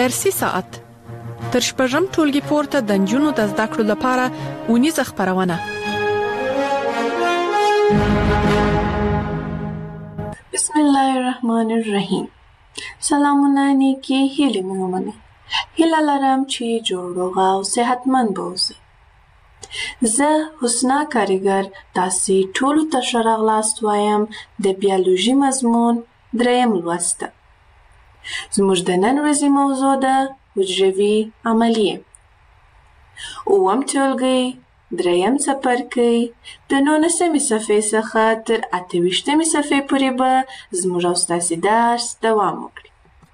فارسي ساعت تر شپږم ټولګي پورته د نجونو د زده کړو لپاره ونیزه خپرونه. بسم الله الرحمن الرحیم. سلامونه نیکی هیلې مې ومنئ. هیله لرم چې جوړ روغ او صحتمند به اوسئ. زه حسنا کارګر تاسې ټولو ته ښه راغلاست وایم د بیولوژي مضمون 3 لوست ته. زموږ د نن ورځې موضوع ده حجروي عملیې. 9 ټولګی 3 څپرکی د 19مې صفحې څخه تر 28مې صفحې پورې به زموږ او ستاسې درس دوام وکړي.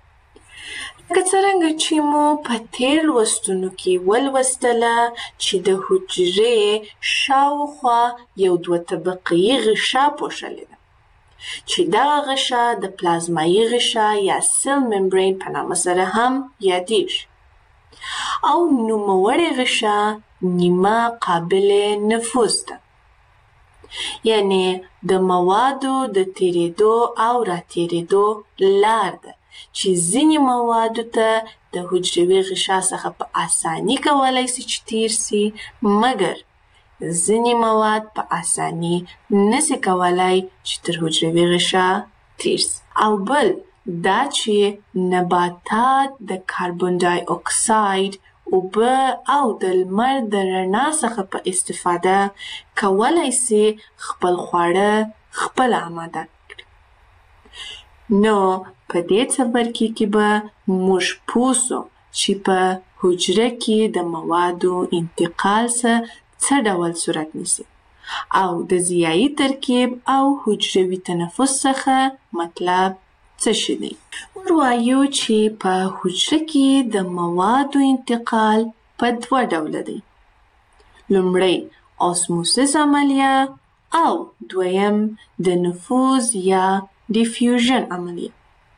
لکه څرنګه چې مو په تېر لوستونو کې ولوستله چې د حجرې شاوخوا یو 2 طبقه‌یي غشا پوښلې ده چې دغه غشا د پلازمایي غشا یا سیل ممبرین په نامه سره هم یادیږي او نوموړې غشا نیمه قابل نفوذ ده، یعنی د موادو د تیرېدو او راتېرېدو لار ده چې ځینې موادو ته د حجروي غشا څخه په اساني کولی سي چې تیر سي، مګر ځینې مواد په اساني نسي کولی چې تر حجروي غشا تیر سي. او بل دا چې نباتات د کاربن ډای اکساید، اوبه او د لمر د رڼا څخه په استفاده کولی سي خپل خواړه خپله آماده کړي. نو په دې څپرکي کې به موږ پوه سو چې په حجره کې د موادو انتقال څه ډول صورت نیسي او د ضیایي ترکیب او حجروي تنفس څخه مطلب څه شی دی. موږ وایو چې په حجره کې د موادو انتقال په 2 ډوله دی. لومړی اسموسیس عملیه او دویم د نفوذ یا ډیفیوژن عملیه.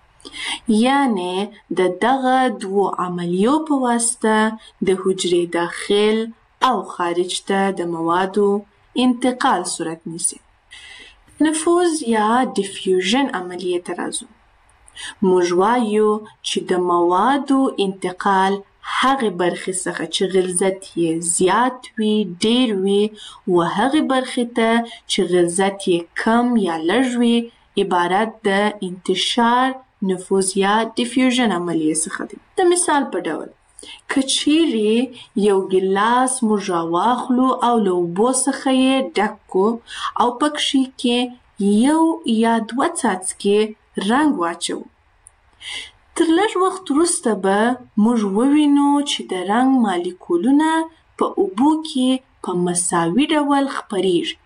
یعنی د دغه 2 عملیو په واسطه د حجرې داخل او خارج ته د موادو انتقال صورت نیسي. نفوذ یا ډیفیوژن عملیه ته راځو. موږ وایو چې د موادو انتقال هغې برخې څخه چې غلظت یې زیات وي، ډیر وي، و هغې برخې ته چې غلظت یې کم یا لږ وي عبارت د انتشار، نفوذ یا ډیفیوژن عملیې څخه دی. د مثال په ډول که چیرې یو ګیلاس موږ راواخلو او له اوبو څخه یې ډک کړو او پکښې کې 1 یا 2 څاڅکي رنګ واچو، تر لږ وخت وروسته به موږ ووینو چې د رنګ مالیکولونه په اوبو کې په مساوي ډول خپریږي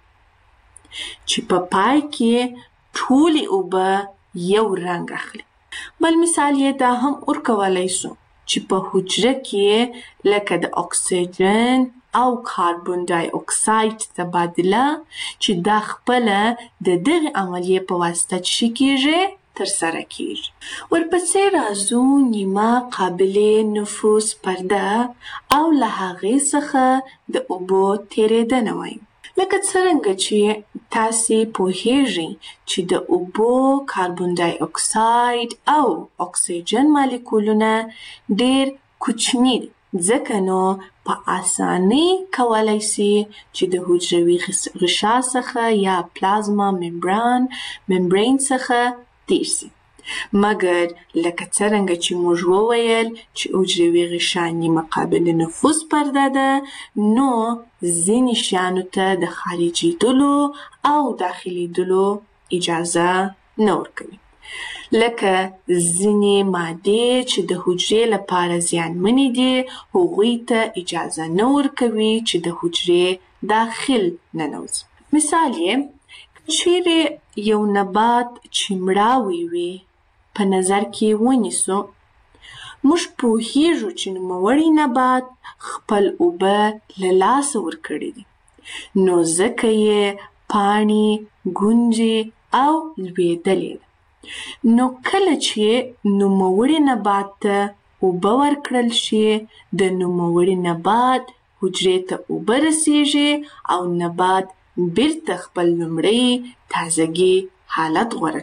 چې په پای کې ټولې اوبه یو رنګ اخلي. بل مثال یې دا هم ورکولی سو چې په حجره کې لکه د اکسیجن او کاربن ډای اکساید تبادله چې دا خپله د دغې عملیې په واسطه چې کیږي ترسره کیږي. ورپسې راځو نیمه قابل نفوذ پرده او له هغې څخه د اوبو تیرېدنه وایو. لکه څرنګه چې تاسې پوهیږئ چې د اوبو، کاربن ډای اکساید او اکسیجن مالیکولونه ډیر کوچني دي، ځکه نو په اسانۍ کولی سي چې د حجروي غشا څخه یا پلازما ممبرین څخه تیر سي. مګر لکه څرنګه چې موږ وویل چې حجروي غشا نیمه قابل نفوذ پرده ده، نو ځینې شیانو ته د خارجېدلو او داخلېدلو اجازه نه ورکوي. لکه ځینې مادې چې د حجرې لپاره زیانمنې دي، هغوی ته اجازه نه ورکوي چې د حجرې داخل ننوځي. مثال یې چیرې یو نبات چې مړاوی وي په نظر کې ونیسو، موږ پوهیږو چې نوموړی نبات خپل اوبه له لاسه ورکړي دي، نو ځکه یې پاڼې، ګونجې او لوېدلې ده. نو کله چې نوموړي نبات ته اوبه ورکړل شي، د نوموړي نبات حجرې ته اوبه رسیږي او نبات بیرته خپل لومړی تازګي حالت غوره کوي.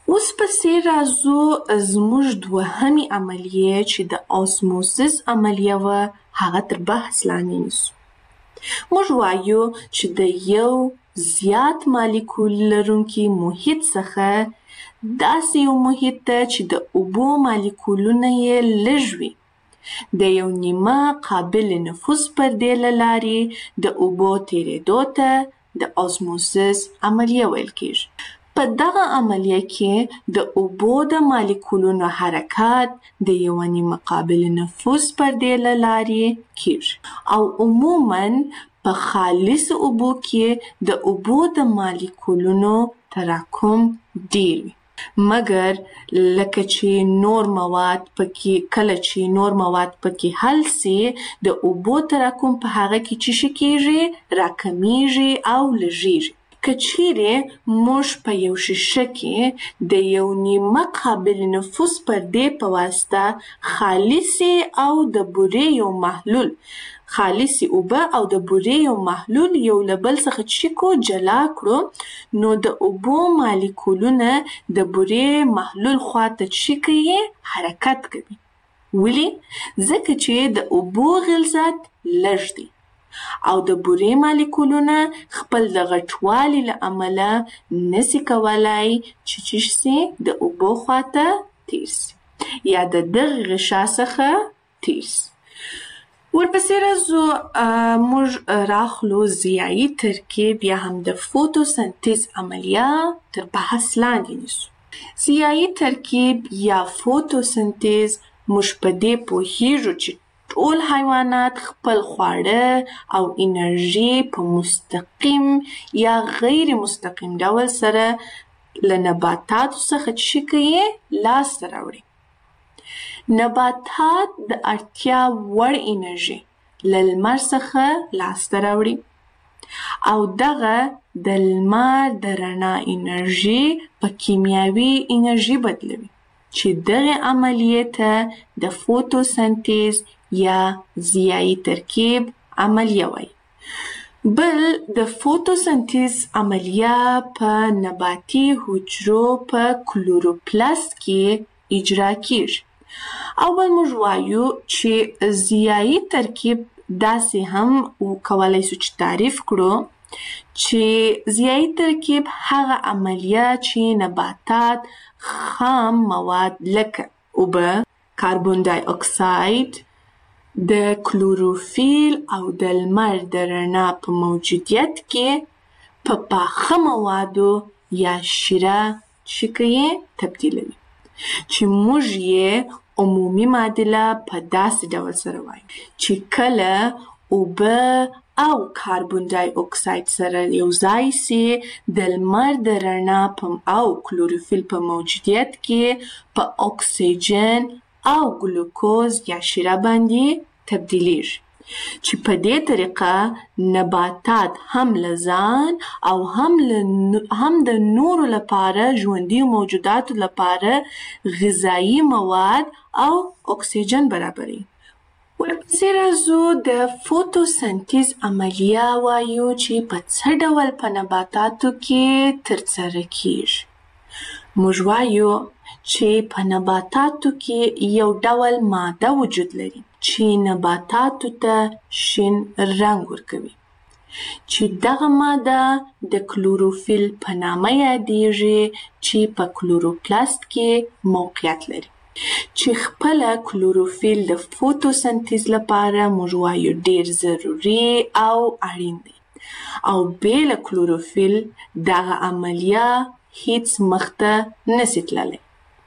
اوس پسې راځو زموږ دوهمې عملیې چې د اوسموسس عملیه وه هغه تر بحث لاندې نیسو. موږ وایو چې د یو زیات مالیکول لرونکي محیط څخه داسې یو محیط ته چې د اوبو مالیکولونه یې لږ وي د یو نیمه قابل نفوذ پردې له لارې د اوبو تېرېدو ته د اوسموسس عملیه ویل کېږي. په دغه عملیه کې د اوبو د مالیکولونو حرکت د یوه نیمه قابل نفوذ پردې له لارې کېږي او عموماً په خالص اوبو کې د اوبو د مالیکولونو تراکم ډېر وي. مګر لکه چې نور مواد پکې حل سي د اوبو تراکم په هغه کې څه کېږي؟ راکمیږي او لږیږي. که چیرې موږ په یو شیشه کې د یو نیمه قابل نفوذ پردې په واسطه خالصې او د بورې یو محلول خالصې اوبه او د بورې یو محلول یو له بل څخه جلا کړو نو د اوبو مالیکولونه د بورې محلول خواته حرکت کوي. ولې؟ ځکه چې د اوبو غلظت لږ دی او د بورې مالیکولونه خپل د غټوالي له امله نسي کولای چې د اوبو خواته تیر سي یا د دغه غشا څخه تیر سي. ورپسې راځو موږ راخلو ضیایي ترکیب یا هم د فوتوسنتیز عملیه تر بحث لاندې نیسو. ضیایي ترکیب یا فوتوسنتیز موږ په دې پوهیږو چې ټول حیوانات خپل خواړه او انرژي په مستقیم یا غیر مستقیم ډول سره له نباتاتو څخه لاسته راوړي. نباتات د اړتیا وړ انرژي له لمر څخه لاسته راوړي او دغه د لمر د رڼا انرژي په کیمیاوي انرژي بدلوي چې دغه عملیې ته د فوتوسنتیز یا ضیایي ترکیب عملیه وایي. بل د فوتوسنتیز عملیه په نباتي حجرو په کلوروپلاست کې اجرا کیږي. اول موږ وایو چې ضیایي ترکیب داسې هم کولای شو چې تعریف کړو چې ضیایي ترکیب هغه عملیه چې نباتات خام مواد لکه اوبه، کاربن دای اکساید، د کلوروفیل او د لمر د رڼا په موجودیت کې په پاخه موادو یا شیره تبدیلوي چې موږ یې عمومي معادله په داسې ډول سره وایو چې کله اوبه او کاربن دای اکساید سره یو ځای سي د لمر د رڼا او کلوروفیل په موجودیت کې په اکسیجن او ګلوکوز یا شیره باندې تبدیلیږي چې په دې طریقه نباتات هم له ځان او هم د نورو لپاره ژوندي موجوداتو لپاره غذایي مواد او اکسیجن برابروي. ورپسې راځو د فوتوسنتیز عملیه وایو چې په څه ډول په نباتاتو کې ترسره کیږي. موږ وایو چې په نباتاتو کې یو ډول ماده وجود لري چې نباتاتو ته شین رنګ ورکوي چې دغه ماده د کلوروفیل په نامه یادیږي چې په کلوروپلاست کې موقعیت لري چې خپل کلوروفیل د فوتوسنتیز لپاره موږ وایو ډیر ضروري او اړین دی او بېله کلوروفیل دغه عملیه هیڅ مخته نشي تللی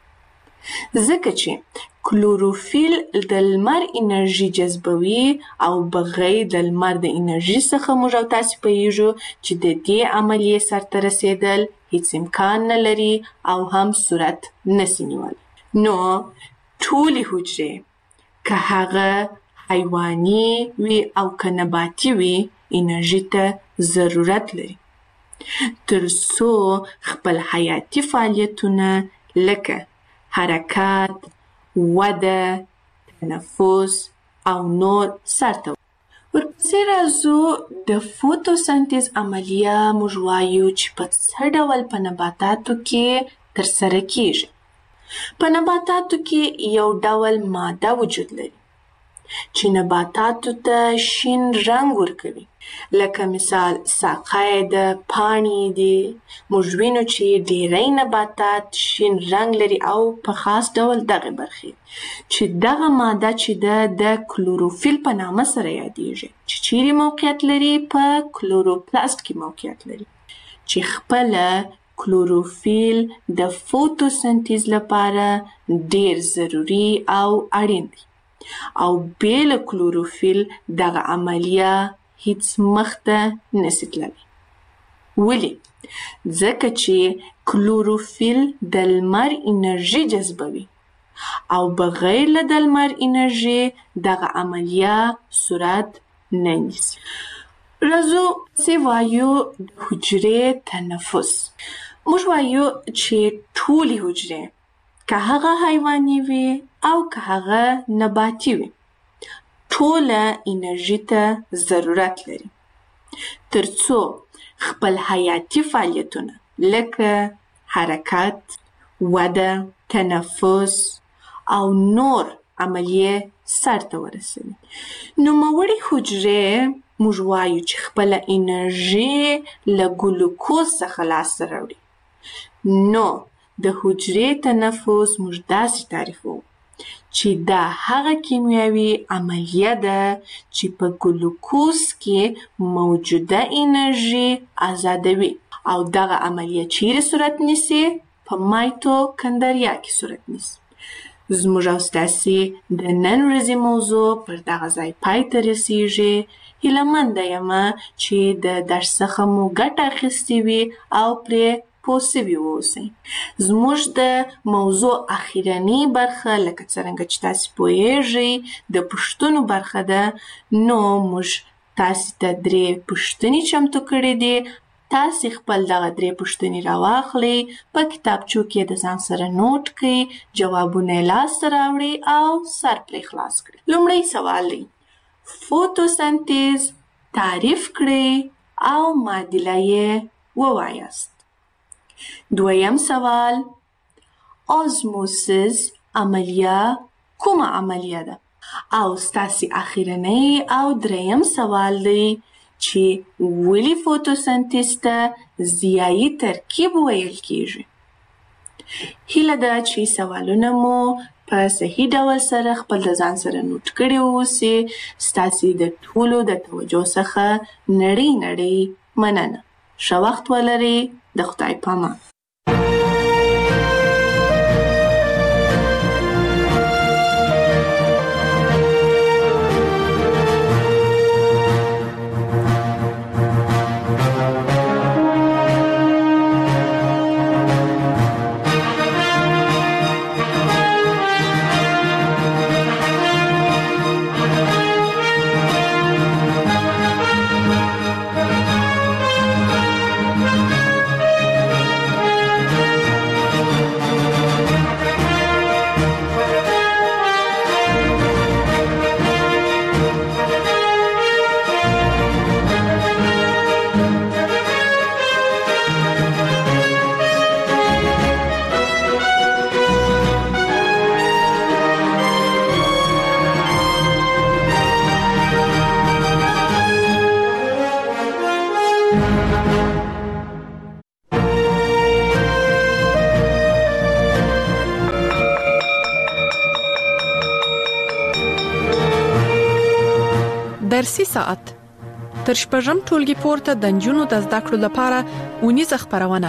ځکه چې کلوروفیل د لمر انرژي جذبوي او بغیر د لمر د انرژي څخه موږ او تاسو پوهیږو چې د دې عملیې سرته رسیدل هیڅ امکان نه لري او هم صورت نشي نیولی. نو ټولې حجرې که هغه حیواني وي او که نباتي وي انرژي ته ضرورت لري تر څو خپل حیاتي فعالیتونه لکه حرکت، وده، تنفس او نور سرته ورپسې راځو د فوتوسنتیز عملیه موږ وایو چې په څه ډول په نباتاتو کې ترسره کیږي. په نباتاتو کې یو ډول ماده وجود لري چې نباتاتو ته شین رنګ ورکوي. لکه مثال ساقه د پاڼې دي. موږ وینو چې ډیری نباتات شین رنګ لري او په خاص ډول دغه برخې چې دغه ماده چې د کلوروفیل په نامه سره یادیږي چې چیرې موقعیت لري په کلوروپلاست کې موقعیت لري چې خپله کلوروفیل د فوتوسنتیز لپاره ډیر ضروري او اړین دی او بې له کلوروفیل دغه عملیه هیڅ مخته نشي تللی. ولې؟ ځکه چې کلوروفیل د لمر انرژي جذبوي او بغیر له د لمر انرژي دغه عملیه صورت نه نیسي. راځو چې وایو د حجرې تنفس. موږ وایو چې ټولې حجرې که هغه حیواني وي او که هغه نباتي وي ټوله انرژي ته ضرورت لري ترڅو خپل حیاتي فعالیتونه لکه حرکت، وده، تنفس او نور عملیې سرته ورسوي. نوموړې حجرې موږ وایو چې خپله انرژي له ګلوکوز څخه لاسته راوړي. نو د حجرې تنفس موږ داسې تعریفوو چې دا هغه کیمیاوي عملیه ده چې په ګلوکوز کې موجوده انرژي آزادوي او دغه عملیه چیرې صورت نیسي؟ په مایتوکندریا کې صورت نیسي. زموږ او ستاسې د نن ورځې موضوع پر دغه ځای پای ته رسیږي. هیلهمنده یمه چې د درس څخه مو ګټه اخیستې وي او پرې پوه سوي واوسئ. زموږ د موضوع اخیرنۍ برخه لکه څرنګه چې تاسې پوهیږئ د پوښتنو برخه ده. نو موږ تاسې ته 3 پوښتنې چمتو کړې دي. تاسې خپل دغه 3 پوښتنې راواخلئ، په کتابچو کې د ځان سره نوټ کړئ، جوابونه یې لاسته راوړئ او سر پرې خلاص کړئ. لومړی سوال دی فوتوسنتیز تعریف کړئ او معادله یې ووایاست. دویم سوال آزموسیس عملیه کومه عملیه ده؟ او ستاسې اخیرنۍ او دریم سوال دی چې ولې فوتوسنتیز ته ضیایي ترکیب ویل کیږي؟ هیله ده چې سوالونه مو په صحیح ډول سره خپل د ځان سره نوٹ کړي اوسئ. ستاسې د ټولو د توجه څخه نړۍ مننه. ښه وخت ولرئ. د خدای پامان. درسي ساعت تر شپږم ټولګي پورته د نجونو د زده کړو لپاره اونیزه خبرونه.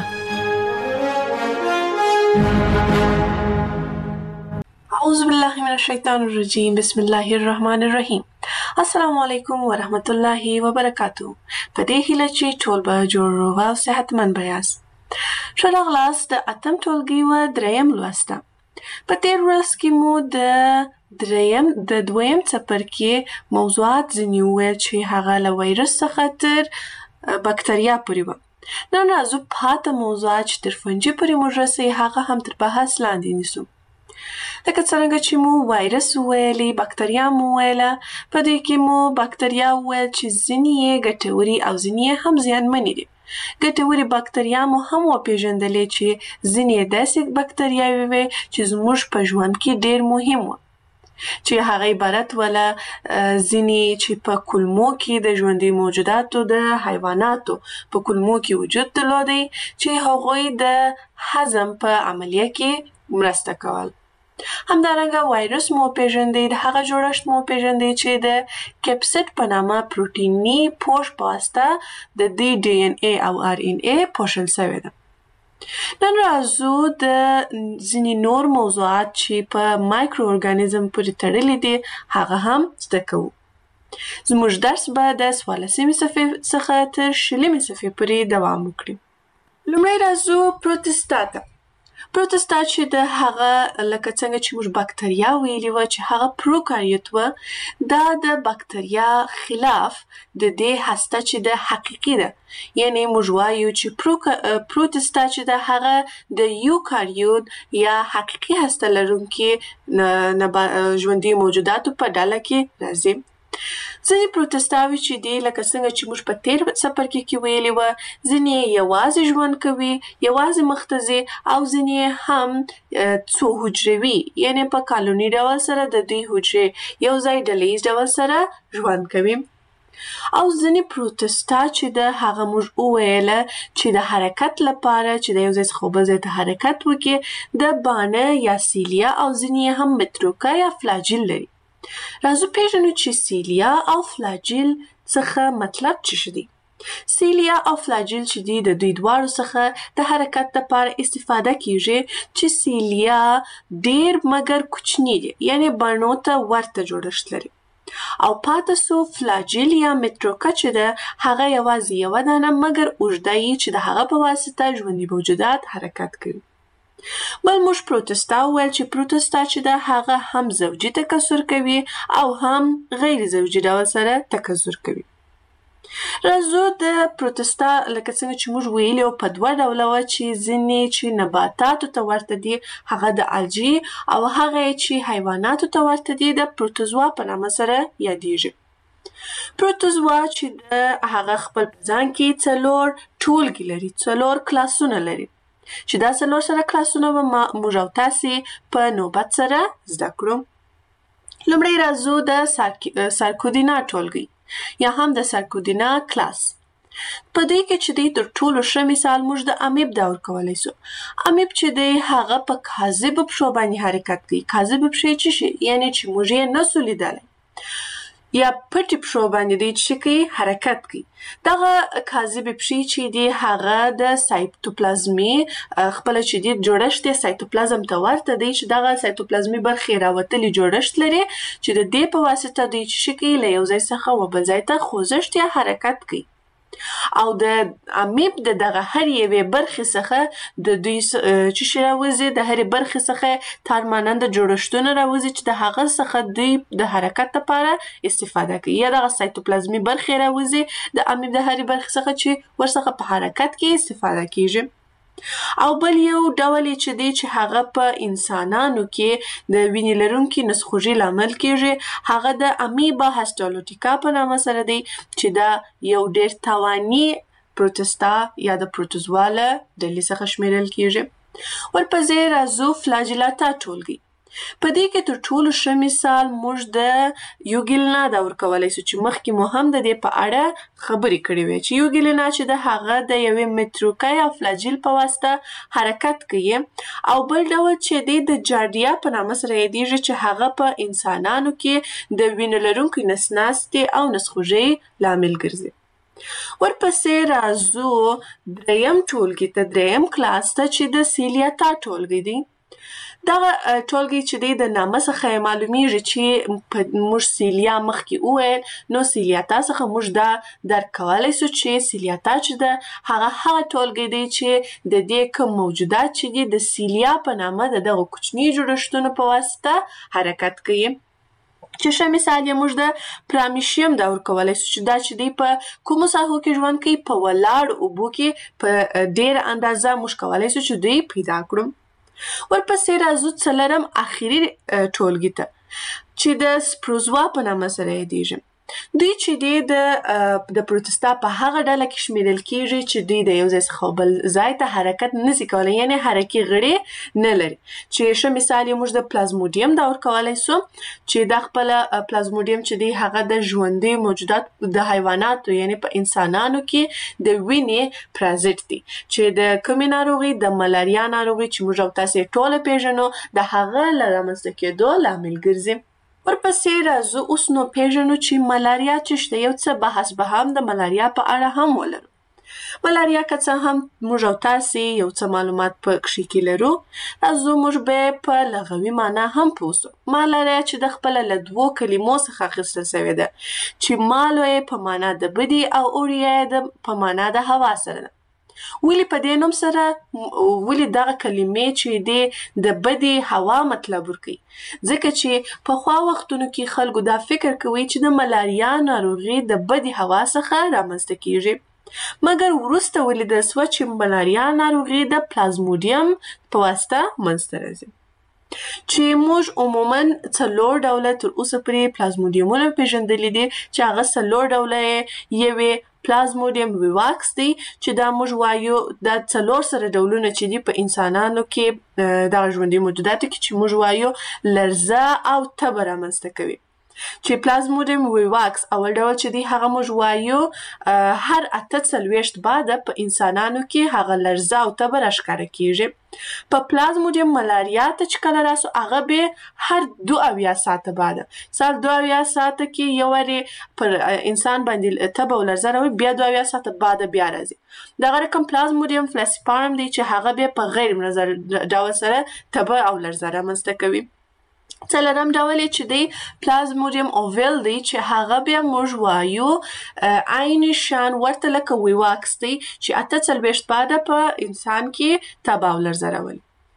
اعوذ بالله من الشیطان الرجیم. بسم الله الرحمن الرحیم. السلام علیکم ورحمت الله وبرکاتہ. په دې هیله چې ټول به جوړ روغ او صحتمند یاست. ښه راغلاست د 8م ټولګي و 3م لوسته. په تیر ورځ کې مو د دویم څپرکي موضوعات ځینې وویل چې هغه له وایرس څخه تر بکتریا پورې وه. نن راځو پاته موضوعات چې تر فنجي پورې موږ رسوي هغه هم تر بحث لاندې نیسو. لکه څرنګه چې مو وایرس وویلې، بکتریا مو وویله، په دې کې مو بکتریا وویل چې ځینې یې ګټورې او ځینې یې هم زیانمنې دي. ګټورې بکتریا مو هم وپېژندلې چې ځینې یې داسې بکتریاوې وې چې زموږ په ژوند کې ډېر مهم وو، چې هغه عبارت وله ځینې چې په کولمو کې د ژوندي موجوداتو د حیواناتو په کولمو کې وجود درلودی، چې هغوی د هضم په عملیه کې مرسته کول. همدارنګه وایرس مو پیژندې، د هغه جوړښت مو پیژندې چې د کپسید په نامه پروتیني پوښ په واسطه د دې ډي ان ای او ار ان ای پوښل شوې ده. نن راځو د ځینې نور موضوعات چې په مایکرو ارګانیزم پورې تړلي دي هغه هم زده کوو. زموږ درس به د 14مې صفحې څخه تر 20مې صفحې پورې دوام وکړي. لومړی راځو پروتستا ته. پروتستا چې د هغه لکه څنګه چې موږ بکتریا ویلي وه چې هغه پروکاریوت وه، دا د بکتریا خلاف د دې هسته چې د حقیقي ده، یعنی موږ وایو چې پروتستا چې د هغه د یوکاریوت یا حقیقي هسته لرونکي ژوندي موجوداتو په ډله کې راځي. ځینې پروتستاوې چې دي لکه څنګه چې موږ په تیر څپرکي کې ویلي وه، ځینې یوازې ژوند کوي، یوازې مخته ځي، او ځینې هم څو حجروي، یعنی په کالوني ډول سره د دوی حجرې یو ځای ډلیز ډول سره ژوند کوي. او ځینې پروتستا چې د هغه موږ وویله چې د حرکت لپاره چې د یو ځای څخه بل ځای ته حرکت وکړي د بانه یا سیلیا او ځینې هم متروکه یا فلاجیل لري. راځو پیژنو چې سیلیا او فلاجیل څخه مطلب څه دي. سیلیا او فلاجیل چې دي د دوی دواړو څخه د حرکت لپاره استفاده کیږي، چې سیلیا ډیر مګر کوچنی دي، یعنی بڼو ته ورته جوړښت لري، او پاتې سو فلاجیل یا متروکه چې ده هغه یوازې یوه دانه مګر اوږده یي چې د هغه په واسطه ژوندي موجودات حرکت کوي. بل موږ پروتستا وویل چې پروتستا چې ده هغه هم زوجي تکثر کوي او هم غیر زوجي ډول سره تکثر کوي. راځو د پروتستا لکه څنګه چې موږ ویلي په دوه ډوله وه، چې ځینې چې نباتاتو ته ورته دي هغه د الجی، او هغه چې حیواناتو ته ورته دي د پروتوزوا په نامه سره یادیږي. پروتوزوا چې د هغه خپل په ځان کې 4 ټولګي لري، 4 کلاسونه لري، چې دا 4 سره کلاسونه به موږ او تاسې په نوبت سره زده کړو. لومړی راځو د سارکودینا ټولګي یا هم د سارکودینا کلاس. په دې کې چې دی تر ټولو ښه مثال موږ د امیب دا ورکولی سو. امیب چې دی هغه په کاذبو پښو باندې حرکت کوي. کاذبې پښې څه شي؟ یعنی چې موږ یې نسو لیدلی، یا پټې پښو باندې دی چې کوي حرکت کوي. دغه کاذبې پښې چې دی هغه د سایتوپلازمي خپله چې دی جوړښت یې سایتوپلازم ته ورته دی، چې دغه سایتوپلازمي برخې راوتلي جوړښت لري، چې د دې په واسطه دوی چې کوي له یو ځای څخه و بل ځای ته خوځښت یا حرکت کوي. او د امیب د دغه هر یوې برخې څخه د دوی چې شي راوځي، د هرې برخې څخه تار ماننده جوړښتونه راوځي چې د هغه څخه دوی د حرکت لپاره استفاده کوي، یا دغه سایتوپلازمي برخې راوځي د امیب د هرې برخې څخه چې ورڅخه په حرکت کې استفاده کیږي. او بل یو ډول چې دی چې هغه په انسانانو کې د وینې لرونکي نسخوږي لامل کیږي، هغه د امیبا هسټالوټیکا په نامه سره دی، چې دا یو ډیر تاواني پروتستا یا د پروتوزوا له ډلې څخه شمیرل کیږي. ورپسې راځو فلاجیلاتا ټولګي. په دې کې تر ټولو ښه مثال موږ د یوګیلنا دا ورکولی سو، چې مخکې مو هم د دې په اړه خبرې کړې وې، چې یوګیلنا چې د هغه د یوې متروکه یا فلاجیل په واسطه حرکت کوي. او بل ډول چې دی د جاردیا په نامه سره یادیږي، چې هغه په انسانانو کې د وینې لرونکي نسناستې او نسخوږۍ لامل ګرځي. ورپسې راځو دریم ټولګي ته، دریم کلاس ته، چې د سیلیاتا ټولګي دی. دغه ټولګي چې دی د نامه څخه معلومیږي چې موږ سیلیا مخکې وویل، نو سیلیاتا څخه موږ دا درک کولی سو چې سیلیاتا چې ده هغه ټولګي دی چې د دې کوم موجودات چې دي د سیلیا په نامه د دغه کوچني جوړښتونو په واسطه حرکت کوي. چې ښه مثال یې موږ د پرامیشیم دا ورکولی سو، چې دا چې دی په کومو ساحو کې ژوند کوي؟ په ولاړو اوبو کې په ډېره اندازه موږ کولی سو چې دوی پیدا کړو. ورپسې راځو څلورم اخیری ټولګي ته چې د سپروزوا په نامه سره یادیږي. دوی چې د پروتستا په هغه ډله کې شمیرل کیږي چې دوی د یو ځای څخه بل ځای ته حرکت نشي کولی، یعنی حرکي غړي نه لري. چې ښه مثال یې موږ د پلازموډیم دور کولی سو چې دا خپل پلازموډیم چې دی هغه د ژوندي موجودات د حیواناتو یعنی په انسانانو کې د وینې پرازیت دی چې د کومې ناروغي د ملاریا ناروغي چې موږ او تاسو ټول پیژنو د هغه له رامنځته کېدو لامل ګرځي. ورپسې راځو اوس نو پیژنو چې ملاریا څه شته. یو څه بحث به هم د ملاریا په اړه هم ولرو. ملاریا که څه هم موږ او تاسې یو څه معلومات په کښې کې لرو، راځو موږ به په لغوي معنا هم پوه سو. ملاریا چې د خپله له دوو کلمو څخه اخیستل سوې ده چې مالو یې په معنا د بدي او اوریا یې په معنا د هوا سره ده. ولې په دې نوم سره ولې دغه کلمې چې دی د بدی هوا مطلب ورکوي؟ ځکه چې پخوا وختونو کې خلکو دا فکر کوي چې د ملاریا ناروغي د بدی هوا څخه رامنځته کیږي، مګر وروسته ولیدل سوه چې ملاریا ناروغي د پلازموډیم په واسطه منځته راځي. چې موږ عموما 4 ډوله تر اوسه پورې پلازموډیمونه پیژندلي دي چې هغه 4 ډوله یې پلازموډیم ویواکس دی چې دا موږ وایو دا 4 سره ډولونه چې دي په انسانانو کې د ژوندي موجوداتو کې چې موږ وایو لرزه او تبه رامنځته کوي. چې پلازموډیم ویواکس اول ډول چې دی هغه موږ وایو هر 48 بعده په انسانانو کې هغه لرزه او تبه راښکاره کیږي. په پلازموډیم ملاریا ته چې کله راسو هغه به هر 72 ساعته بعده سال 72 ساعته کې یو وارې پر انسان باندې تبه او لرزه راوي، بیا 72 ساعته بعده بیا راځي. دغه رقم پلازموډیم فلاسیپارم دی چې هغه به په غیر منظر ډول سره تبه او لرزه رامنځته کوي. څلورم ډول چې دی پلازموډیم اوویل دی چې هغه بیا موږ وایو عین شان ورته لکه ویواکس دی چې 48 بعده په انسان کې تبه او لرزه راولي.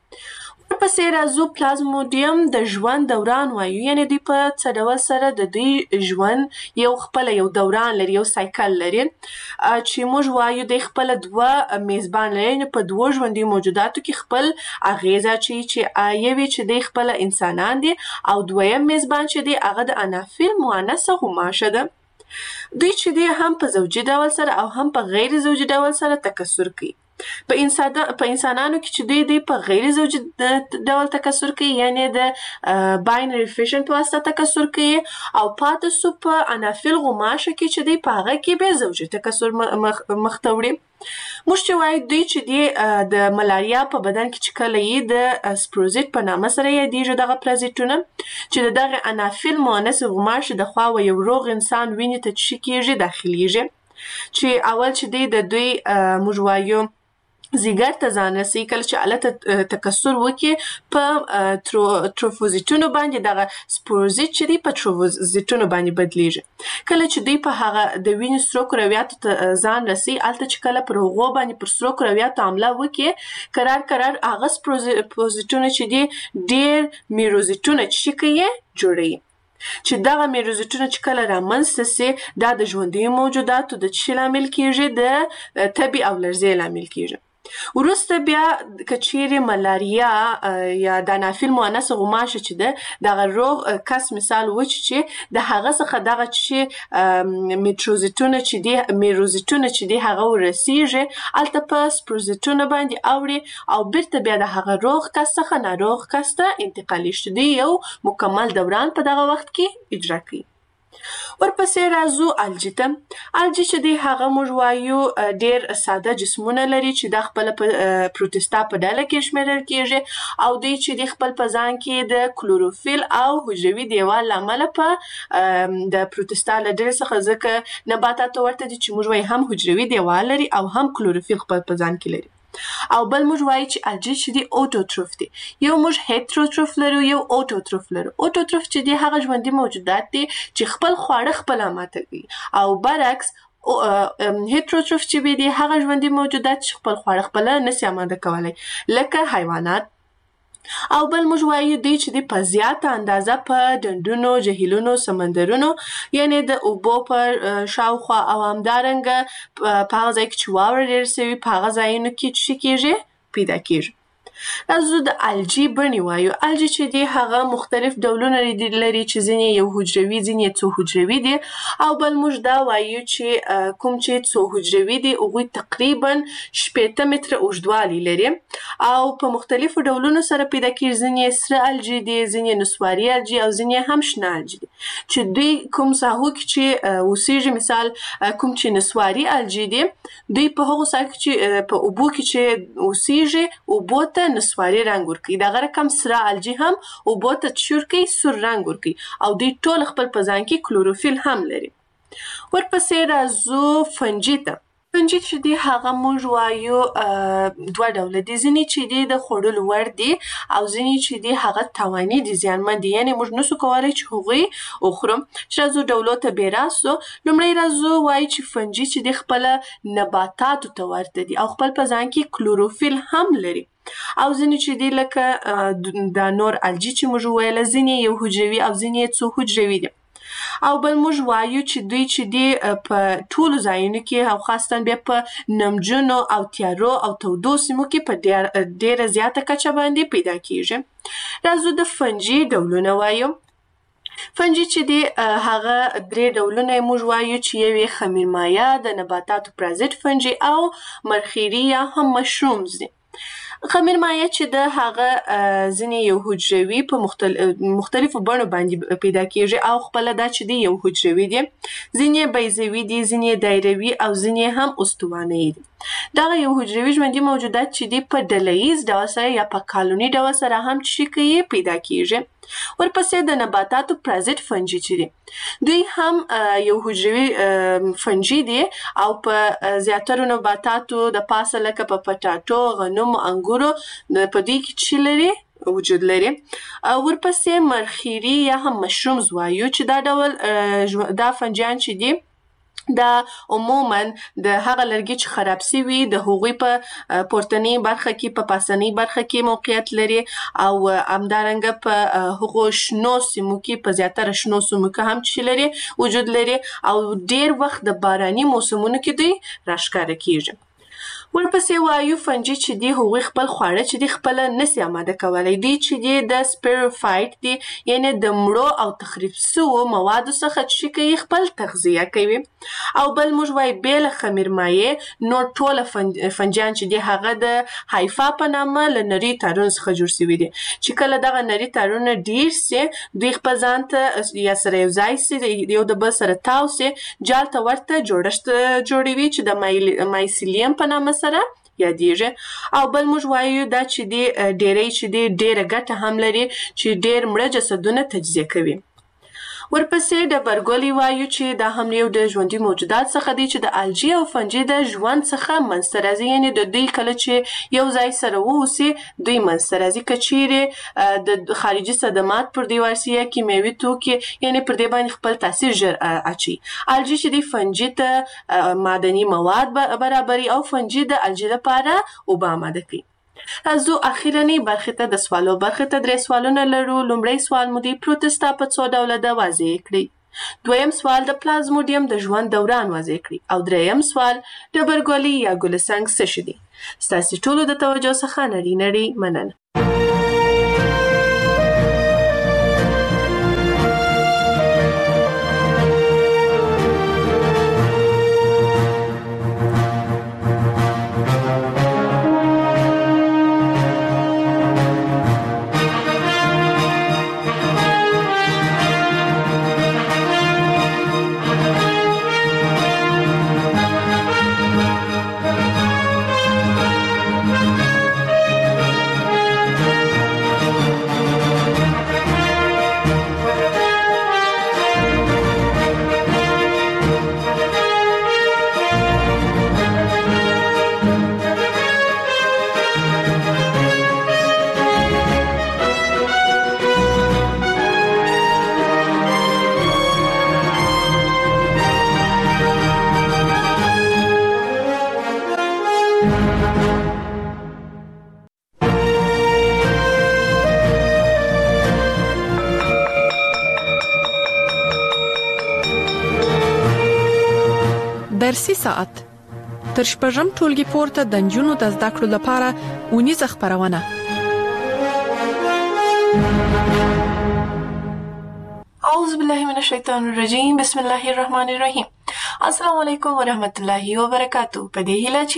ورپسې راځو پلازموډیم د ژوند دوران وایو، یعنی دوی په څه ډول سره د دوی ژوند یو خپله یو دوران لري، یو سایکل لري چې موږ وایو دوی خپله 2 میزبان لري، یعنی په 2 ژوندي موجوداتو کې خپل اغیزه چې یوې چې دوی خپله انسانان دي او دویم میزبان چې دی هغه د انافیل مؤنثه غوماشه ده. دوی چې دی هم په زوجي ډول سره او هم په غیر زوجي ډول سره تکثر کوي. په انسانانو کې چې دوی په غیر زوجي ډول تکثر کوي، یعنی د باینري فیشن په واسطه تکثر کوي، او پاتې سو په انافیل غوماشه کې چې دوی په هغه کې به زوجي تکثر مخته وړي. موږ چې وایو دوی چې دی د ملاریا په بدن کې چې کله یې د سپروزیت په نامه سره یادیږي دغه پرازیتونه چې د دغه انافیل مؤنث غوماشې د خوا و یو روغ انسان وینې ته چې کیږي داخليږي، چې اول چې دی د دوی موږ وایو زیګر ته ځان رسي، کله چې هلته تکثر وکړي په تروفوزیتونو باندې دغه سپوروزیت چې دی په تروفوزیتونو باندې بدلیږي. کله چې دوی په هغه د وینې سرو کرویاتو ته ځان رسي، هلته چې کله پر هغو باندې پر سرو کرویاتو حمله وکړي قرار هغه سپوروزیتونه چې دی ډېر میروزیتونه چې کوي جوړوي، چې دغه میروزیتونه چې کله رامنځته سي دا د ژوندي موجوداتو د څه لامل کیږي؟ د تبې او لرزې لامل کیږي. وروسته بیا که چیرې ملاریا یا د انافیل مؤنثه غوماشه چې ده دغه روغ کس مثال وچ چې د هغه څخه دغه چې میروزیتونه چې دی هغه ورسیږي، هلته په سپروزیتونه باندې اوړي او بیرته بیا د هغه روغ کس څخه ناروغ کس ته انتقالیږي چې دوی یو مکمل دوران په دغه وخت کې اجرا کوي. ورپسې راځو الجی ته. الجی چې دی هغه موږ وایو ډېر ساده جسمونه لري چې دا خپله په پروتستا په ډله کې شمیرل کیږي، او دوی چې دی خپل په ځان کې د کلوروفیل او حجروي دیوال له امله په د پروتستا له ډلې څخه ځکه نباتاتو ورته دي چې موږ وایو هم حجروي دیوال لري او هم کلوروفیل خپل په ځان کې لري. او بل موږ وایو چې الجی چې دی اوټوټروف دی. یو موږ هیتروټروف لرو، یو اوټوټروف لرو. اوټوټروف چې دی هغه ژوندي موجودات دي چې خپل خواړه خپله ماته کوي، او برعکس هیتروټروف چې دی هغه ژوندي موجودات چې خپل خواړه خپله نسي اماده کولی لکه حیوانات. او بل موږ وایو دوی چې دی په زیاته اندازه په ډنډونو، جهیلونو، سمندرونو، یعنی د اوبو په شاوخوا او همدارنګه په هغه ځای کې چې واوره ډېره سوي په هغه ځایونو کې چې کیږي پیدا کیږي. راځو د الجی بڼې وایو. الجی چې دی هغه مختلف ډولونه لري چې ځینې یو حجروي ځینې څو حجروي دي او بل موږ دا وایو چې کوم چې څو حجروي دي هغوی تقریبا 80 متره اوږدوالی لري او په مختلفو ډولونو سره پیدا کیږي. ځینې سره الجی دي، ځینې نسواري الجی او ځینې هم شنه الجی دي چې دوی کوم ساحو کې چې اوسیږي. مثال کوم چې نسواري الجی دي دوی په هغو ساحو کې چې په اوبو کې چې اوسیږي اوبو ته نسواري رنګ ورکوي. دغه رقم سره الجی هم اوبو ته چور کوي، سور رنګ ورکوي او دوی ټول خپل په ځان کې کلوروفیل هم لري. ورپسې راځو فنجي ته. فنجي چې دی هغه موږ وایو دوه ډوله دي. ځینې چې دی د خوړلو وړ دي او ځینې چې دی هغه تاواني دي، زیانمن دي، یعنې موږ نسو کولی چې هغوی وخورو. چې راځو ډولو ته بې راسو. لومړی راځو وایو چې فنجي چې دی خپله نباتاتو ته ورته دي او خپل په ځان کې کلوروفیل هم لري. او ځینې چې دی لکه دا نور الجی چې موږ وویله ځینې یو حجروي او ځینې څو حجروي دي. او بل موږ وایو چې دوی چې دی په ټولو ځایونو کې او خاصتاً بیا په نمجنو او تیارو او تودو سیمو کې په ډیره زیاته کچه باندې پیدا کیږي. راځو د فنجي ډولونه وایو. فنجي چې دی هغه 3 ډولونه موږ وایو چې یو یې خمیرمایه، د نباتاتو پرازیت فنجي او مرخیړي یا هم مشرومز دي. خمیرمایه چې د هغه ځینې یو حجروي په مختلفو بڼو باندې پیدا کیږي او خپله دا چې دی یو حجروي دي، ځینې بیضوي دي، ځینې دایروي او ځینې هم استوانه‌یي دي. دغه یو حجروي ژوندي موجودات چې دی په ډلهییز ډول سره یا په کالوني ډول سره هم چې کوي پیدا کیږي. ورپسې د نباتاتو پرازیت فنجي چې دي دوی هم یو حجروي فنجي دي او په زیاترو نباتاتو د پاسه لکه په پټاټو، غنمو، انګورو په دوی کې چې لري وجود لري. ورپسې مرخیړي یا هم مشرومز وایو چې دا ډول دا فنجیان چې دي دا عموماً د هغه لرګي چې خراب سوي د هغوی په پورتنۍ برخه کې په پاسنۍ برخه کې موقعیت لري او همدارنګه په هغو شنو سیمو کې په زیاتره شنو سیمو کې هم چې لري وجود لري او ډیر وخت د باراني موسمونو کې دوی راښکاره کیږي. ورپسې وایو فنجي چې دی هغوی خپل خواړه چې دی خپله نسي آماده کولی. دوی چې دی د سپیروفایټ دی، یعنې د مړو او تخریب سوو موادو څخه چې کوي خپل تغذیه کوي. او بل موږ وایو بې له خمیرمایې نور ټوله فنجیان چې دی هغه د هایفا په نامه له نري تارونو څخه جوړ سوي دي چې کله دغه نري تارونه ډیر سي دوی خپل ځان ته یا سره یو ځای سي، یو د بل سره تاو سي، جال ته ورته جوړښت جوړوي چې د مایسیلیم په نامه سره یادیږي. او بل موږ وایو دا چې دی ډیری چې دی ډیره ګټه هم لري چې ډیر مړه جسدونه تجزیه کوي. ورپسې ډبرګولي وایو چې دا هم یو د ژوندي موجودات څخه دی چې د الجی او فنجي د ژوند څخه منځته راځي، یعنې د دوی کله چې یو ځای سره واوسي دوی منځته راځي. که چیرې د خارجي صدمات پر دوی ورسي یا کیمیاوي توکي یعنې پر دې باندې خپل تاثیر ژر اچوي. الجی چې دی فنجي ته معدني مواد برابري او فنجي د الجی لپاره اوبه آماده کوي. راځو اخیرنۍ برخې ته د سوالو برخې ته 3 سوالونه لرو. لومړی سوال مو دی پروتستا په څو ډوله ده واضح کړئ. دویم سوال د پلازموډیم د ژوند دوران واضح کړئ او دریم سوال ډبرګولي یا ګلسنګ څه شي دي. ستاسې ټولو د توجه څخه نړۍ مننه. درسي ساعت تر شپږم ټولګي پورته د نجونو د زده کړو لپاره اونیزه خبرونه اعوذ بالله من الشیطان الرجیم. بسم الله الرحمن الرحیم. السلام علیکم ورحمت الله وبرکاتہ. په دې هیله